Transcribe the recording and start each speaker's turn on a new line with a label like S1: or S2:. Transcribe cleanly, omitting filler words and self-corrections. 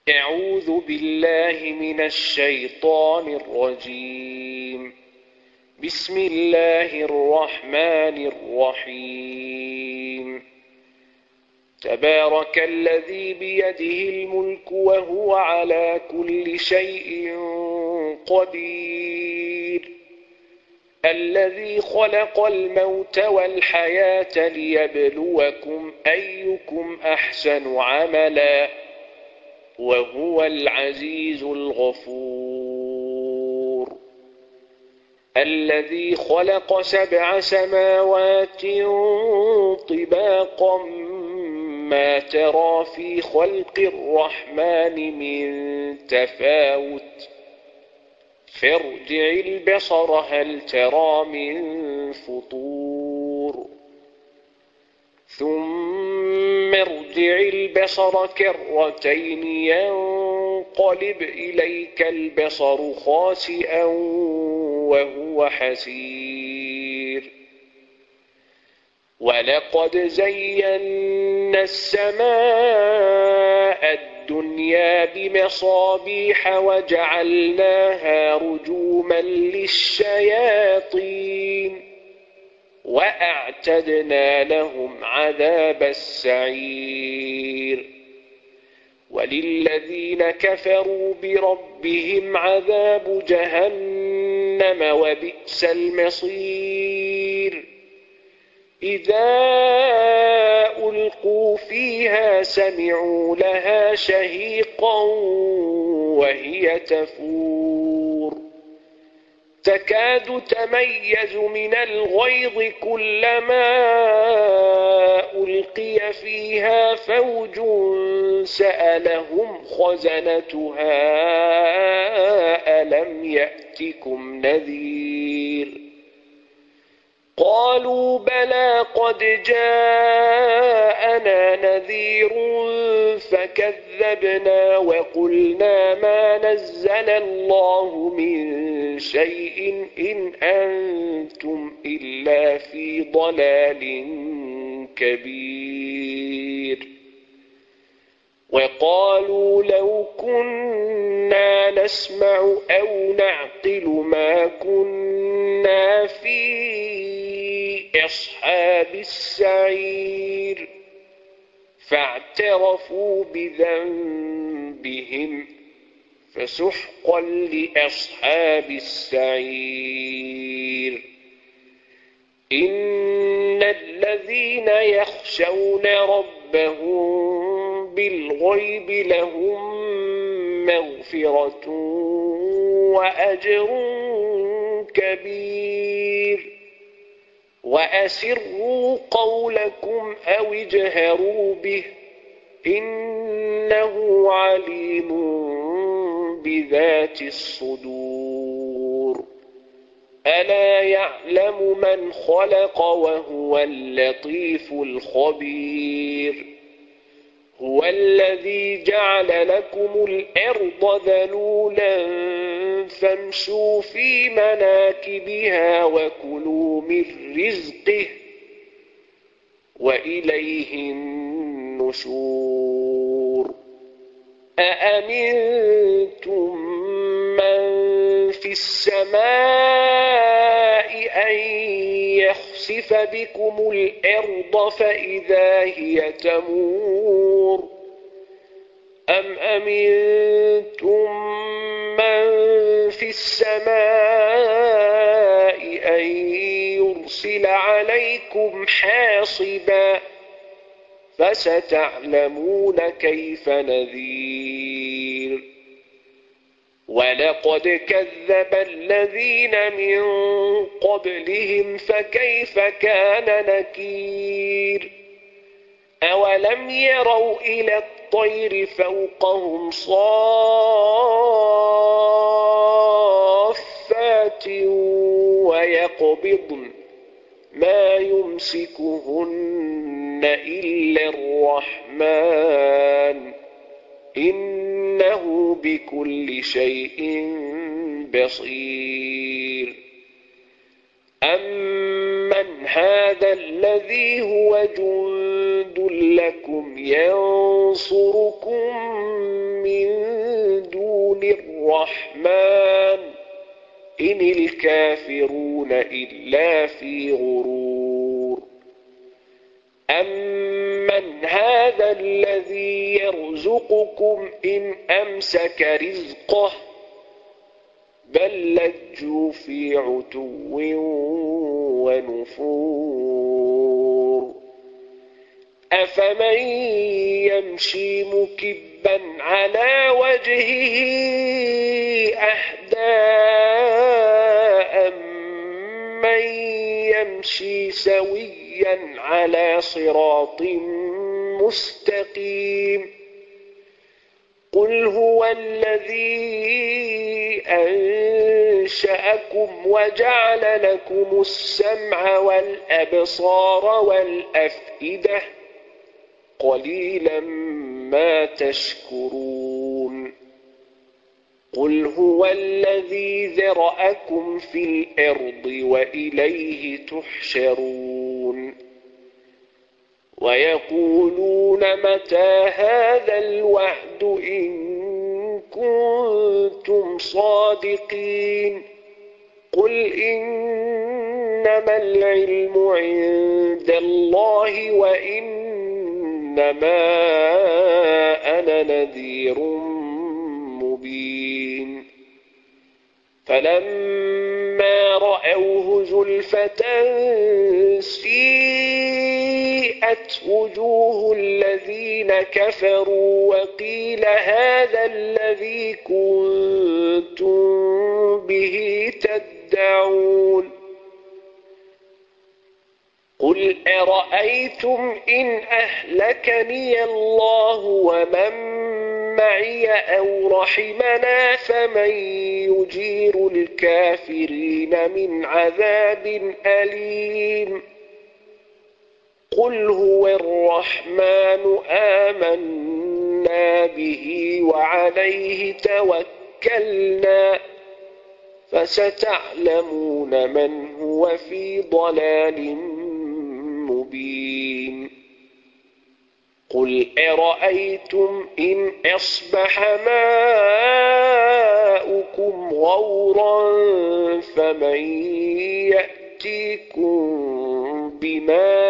S1: أعوذ بالله من الشيطان الرجيم. بسم الله الرحمن الرحيم. تبارك الذي بيده الملك وهو على كل شيء قدير، الذي خلق الموت والحياة ليبلوكم أيكم أحسن عملا وهو العزيز الغفور. الذي خلق 7 سماوات طباقا ما ترى في خلق الرحمن من تفاوت فارجع البصر هل ترى من فطور ثم ارجع البصر كرتين ينقلب إليك البصر خاسئا وهو حسير. ولقد زينا السماء الدنيا بمصابيح وجعلناها رجوما للشياطين وأعتدنا لهم عذاب السعير. وللذين كفروا بربهم عذاب جهنم وبئس المصير. إذا ألقوا فيها سمعوا لها شهيقا وهي تفور تكاد تميز من الغيظ كلما ألقي فيها فوج سألهم خزنتها ألم يأتكم نذير قالوا بلى قد جاءنا نذير فكذبنا وقلنا ما نزل الله من شيء إن أنتم إلا في ضلال كبير. وقالوا لو كنا نسمع أو نعقل ما كنا في أصحاب السعير فاعترفوا بذنبهم فسحقا لأصحاب السعير. إن الذين يخشون ربهم بالغيب لهم مغفرة وأجر كبير. وأسروا قولكم أو اجهروا به إنه عليم بذات الصدور. ألا يعلم من خلق وهو اللطيف الخبير. هو الذي جعل لكم الأرض ذلولا فامشوا في مناكبها وكلوا من رزقه وإليه النشور. أأمنتم من في السماء أن يخسف بكم الأرض فإذا هي تمور أم أمنتم من في السماء أن يرسل عليكم حاصبا فستعلمون كيف نذير. ولقد كذب الذين من قبلهم فكيف كان نكير. أولم يروا إلى الطير فوقهم صافات ويقبضن ما يمسكهن إلا الرحمن إنه بكل شيء بصير. أمن هذا الذي هو جند لكم ينصركم من الرحمن إن الكافرون إلا في غرور أمن هذا الذي يرزقكم إن أمسك رزقه بل لجوا في عتو ونفور أفمن يمشي مكبا على وجهه أهدى أمن يمشي سويا على صراط مستقيم قل هو الذي أنشأكم وجعل لكم السمع والأبصار والأفئدة قليلا ما تشكرون قل هو الذي ذرأكم في الأرض وإليه تحشرون ويقولون متى هذا الوعد إن كنتم صادقين قل إنما العلم عند الله وإنما أنا نذير مبين فلما رأوه زلفة سيئت وجوه الذين كفروا وقيل هذا الذي كنتم به تدعون قل أرأيتم إن أهلكني الله ومن معي أو رحمنا فمن يجير الكافرين من عذاب أليم قل هو الرحمن آمنا به وعليه توكلنا فستعلمون من هو في ضلال مبين قل أرأيتم إن أصبح ماؤكم غورا فمن يأتيكم بماء